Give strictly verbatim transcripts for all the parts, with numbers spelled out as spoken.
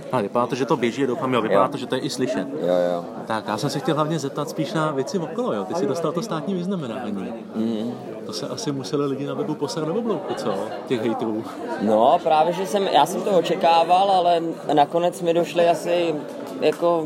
A vypadá to, že to běží, doufám, jo, vypadá jo. to, že to je i slyšet. Jo, jo. Tak, já jsem se chtěl hlavně zeptat spíš na věci okolo, jo. Ty jsi dostal to státní vyznamenání. Mm. To se asi museli lidi na webu posrat do oblouku, co? Těch hejtrů. No, právě, že jsem, já jsem to očekával, ale nakonec mi došly asi jako,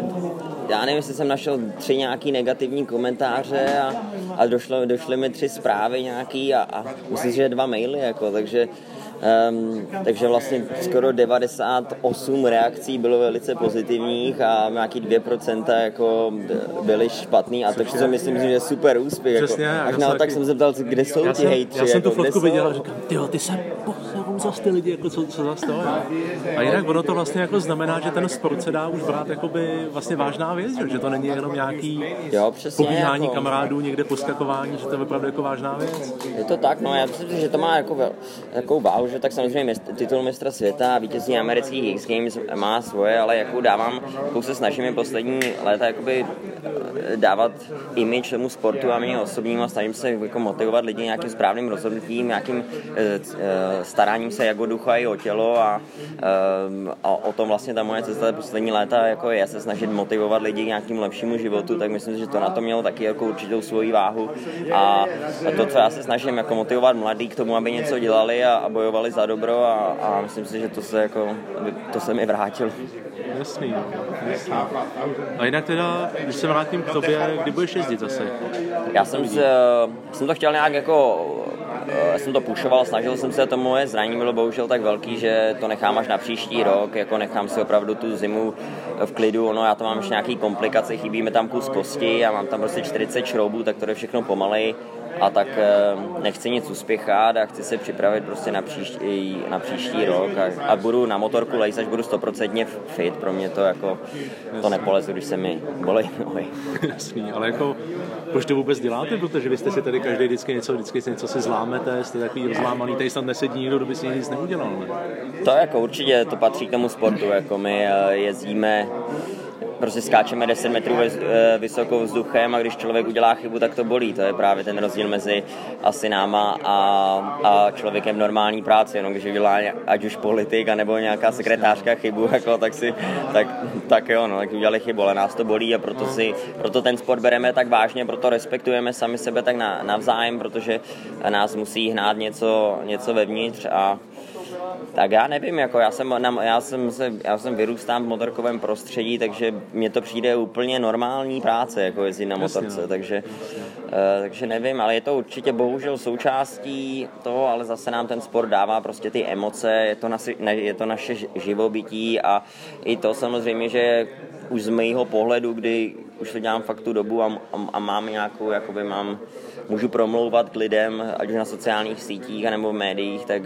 já nevím, jestli jsem našel tři nějaký negativní komentáře a, a došlo, došly mi tři zprávy nějaký a, a myslím, že dva maily, jako, takže Um, takže vlastně skoro devadesát osm reakcí bylo velice pozitivních a nějaký dvě procenta jako byly špatný a to co myslím, že je super úspěch. Přesně, jako. Až naopak taky... jsem se ptal, kde jsou já ty hejtři. Já jsem jako, tu fotku viděl a říkám, tyjo, ty se poserou zas ty lidi, jako co, co zas to je. A jinak ono to vlastně jako znamená, že ten sport se dá už brát jakoby vlastně vážná věc, že to není jenom nějaký jo, přesně, pobíhání jako... kamarádů, někde poskakování, že to je opravdu jako vážná věc. Je to tak, no já myslím, že to má jako takovou váhu, že tak samozřejmě titul mistra světa a vítězství amerických X Games má svoje, ale jakou dávám, jakou se snažíme poslední léta jakoby dávat image tomu sportu a mě osobním a snažím se jako motivovat lidi nějakým správným rozhodnutím, nějakým staráním se jak o ducha i o tělo a, a o tom vlastně ta moje cesta poslední léta jako je se snažit motivovat lidi k nějakým lepšímu životu, tak myslím, že to na to mělo taky jako určitou svoji váhu a, a to, co já se snažím jako motivovat mladý k tomu, aby něco dělali a, a bojovali za dobro a, a myslím si, že to se jako, to se mi vrátilo. Jasný, jasný. A jinak teda, když se vrátím k tobě, kdy budeš jezdit zase? Já jsem, se, jsem to chtěl nějak jako, já jsem to pušoval, snažil jsem se, to moje zranění bylo bohužel tak velký, že to nechám až na příští rok, jako nechám si opravdu tu zimu v klidu, ono já to mám ještě nějaký komplikace, chybí mi tam kus kosti a mám tam prostě čtyřicet šroubů, tak to je všechno pomalej. A tak nechci nic uspěchat a chci se připravit prostě na příští, na příští rok a, a budu na motorku lejst, až budu stoprocentně fit, pro mě to jako, to nepolezu, když se mi bolej nohy. Jasný, ale jako, proč to vůbec děláte, protože vy jste si tady každý vždycky něco, vždycky něco si zlámete, jste takový rozlámaný, tady snad nesedí nikdo, kdo by si nic neudělal, ne? To jako určitě, to patří k tomu sportu, jako my jezdíme, prostě skáčeme deset metrů vysokou vzduchem a když člověk udělá chybu, tak to bolí. To je právě ten rozdíl mezi asi náma a, a člověkem v normální práci. Jenom když udělá ať už politik, anebo nějaká sekretářka chybu, jako, tak, si, tak, tak jo, no, tak udělali chybu, ale nás to bolí a proto, si, proto ten sport bereme tak vážně, proto respektujeme sami sebe tak na, navzájem, protože nás musí hnát něco, něco vevnitř a tak já nevím, jako já jsem, já jsem, se, já jsem vyrůstám v motorkovém prostředí, takže mně to přijde úplně normální práce, jako jezdit na motorce, jasně, takže, uh, takže nevím, ale je to určitě bohužel součástí toho, ale zase nám ten sport dává prostě ty emoce, je to, nasi, ne, je to naše živobytí a i to samozřejmě, že už z mého pohledu, kdy už to dělám fakt tu dobu a, a, a mám nějakou, jakoby mám, můžu promlouvat k lidem, ať už na sociálních sítích nebo v médiích, tak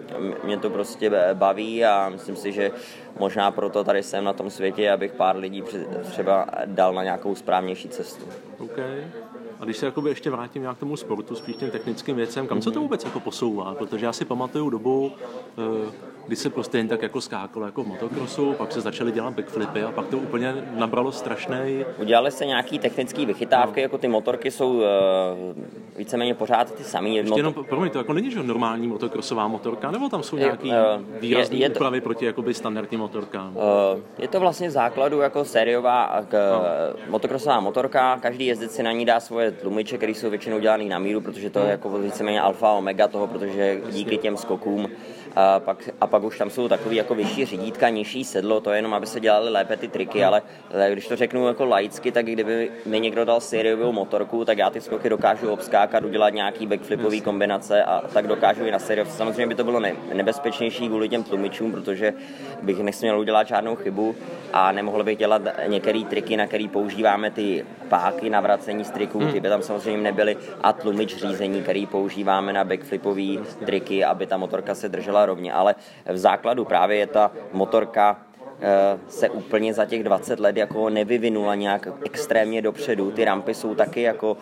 mě to prostě baví a myslím si, že možná proto tady jsem na tom světě, abych pár lidí třeba dal na nějakou správnější cestu. Okay. A když se jakoby ještě vrátím nějak k tomu sportu, spíš těm technickým věcem, kam se to vůbec jako posouvá? Protože já si pamatuju dobu, kdy se prostě jen tak jako skákalo jako v motocrossu, pak se začaly dělat backflipy a pak to úplně nabralo strašnej. Udělali se nějaký technický vychytávky, no. Jako ty motorky jsou uh, víceméně pořád ty samý. Ještě motor... jenom, promiň, to jako není, že normální motocrossová motorka, nebo tam jsou nějaký uh, výrazný je, je úpravy to... proti jakoby standardním motorkám? Uh, je to vlastně v základu jako sériová k, no. motocrossová motorka, každý jezdec si na ní dá svoje tlumiče, které jsou většinou dělaný na míru, protože to je jako víceméně alfa omega toho, protože díky těm skokům a pak, a pak už tam jsou takový jako vyšší řídítka, nižší sedlo, to je jenom, aby se dělaly lépe ty triky, ale když to řeknu jako laicky, tak kdyby mi někdo dal sériovou motorku, tak já ty skoky dokážu obskákat, udělat nějaký backflipový kombinace a tak dokážu i na sériovce. Samozřejmě by to bylo nebezpečnější kvůli těm tlumičům, protože bych nesměl udělat žádnou chybu a nemohl bych dělat některé triky, na které používáme ty páky na vracení z triků, ty by tam samozřejmě nebyly a tlumič řízení, který používáme na backflipový triky, aby ta motorka se držela rovně, ale v základu právě je ta motorka se úplně za těch dvacet let jako nevyvinula nějak extrémně dopředu. Ty rampy jsou taky jako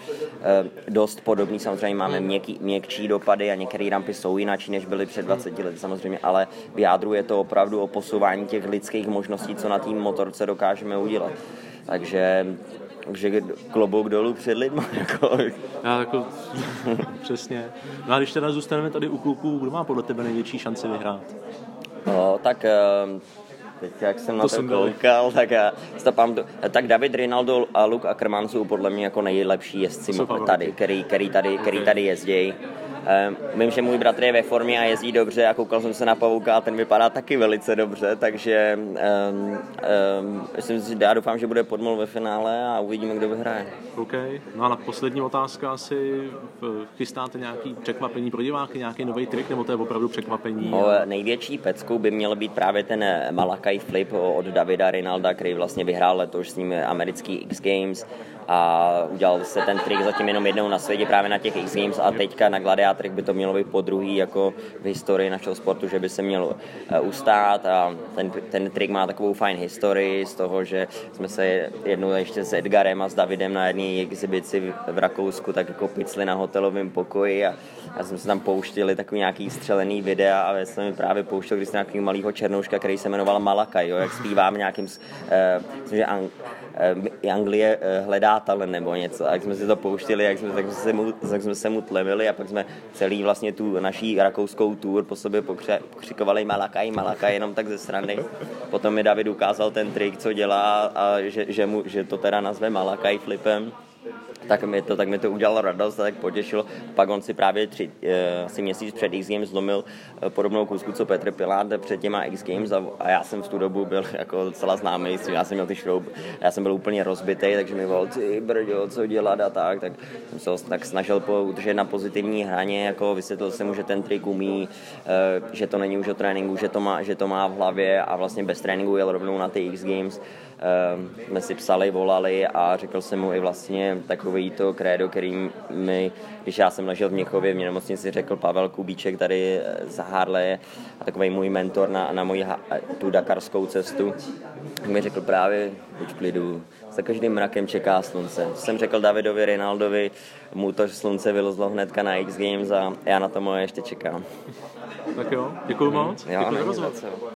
dost podobný, samozřejmě máme měkký, měkčí dopady a některé rampy jsou jináčí, než byly před dvaceti lety samozřejmě, ale v jádru je to opravdu o posouvání těch lidských možností, co na té motorce dokážeme udělat. Takže Takže klobouk dolů před lidma. Jako. Já jako, přesně. No a když teda zůstaneme tady u kluků, kdo má podle tebe největší šanci vyhrát? No, tak teď jak jsem to na to koukal, tak, já, tak David Rinaldo a Luke Ackermann jsou podle mě jako nejlepší jezdci tady, který, který, tady, který tady jezdí. Um, vím, že můj bratr je ve formě a jezdí dobře a koukal jsem se na Pavouka a ten vypadá taky velice dobře, takže um, um, myslím si, já doufám, že bude podmol ve finále a uvidíme, kdo vyhraje. OK. No a na poslední otázka asi chystáte nějaký překvapení pro diváky, nějaký nový trik, nebo to je opravdu překvapení? O, největší peckou by měl být právě ten Malakai flip od Davida Rinalda, který vlastně vyhrál letos s ním americký X Games a udělal se ten trik zatím jenom jednou na světě právě na těch X Games a teďka na gladiátorech by to mělo být po druhý jako v historii našeho sportu, že by se měl uh, ustát a ten, ten trik má takovou fajn historii z toho, že jsme se jednou ještě s Edgarem a s Davidem na jedné exibici v Rakousku tak jako picli na hotelovém pokoji a, a jsme se tam pouštili takový nějaký střelený videa a já jsem mi právě pouštěl když jsem nějaký malýho černouška, který se jmenoval Malakai, jo, jak zpívám nějakým uh, myslím, že ang, uh, Anglie uh, hledá talent nebo něco. A jak jsme si to pouštili, jak jsme, tak jsme, se, mu, tak jsme se mu tlevili a pak jsme celý vlastně tu naší rakouskou tour po sobě pokře, pokřikovali Malakai, Malakai, jenom tak ze strany. Potom mi David ukázal ten trik, co dělá a že, že, mu, že to teda nazve Malakai flipem. Tak mi to, tak mi to udělalo radost a tak potěšilo. Pak on si právě tři, asi měsíc před X Games zlomil podobnou kůzku, co Petr Pilát před těma X Games a, a já jsem v tu dobu byl jako docela známý, já jsem měl ty šroub, já jsem byl úplně rozbitej, takže mi volal, ty brďo, co dělat a tak, tak jsem se ho tak snažil udržet na pozitivní hraně, jako vysvětlil jsem mu, že ten trik umí, že to není už o tréninku, že to má, že to má v hlavě a vlastně bez tréninku jel rovnou na ty X Games. Uh, jsme si psali, volali a řekl jsem mu i vlastně takový to krédo, který mi, když já jsem ležel v Měchově v nemocnici, řekl Pavel Kubíček tady z Harleje a takový můj mentor na, na moji ha- tu dakarskou cestu, mi řekl právě, buď v klidu, za každým mrakem čeká slunce. Jsem řekl Davidovi Rinaldovi, mu to slunce vylezlo hnedka na X Games a já na to moje ještě čekám. Tak jo, děkuju moc. Jo, děkuju za rozhovor.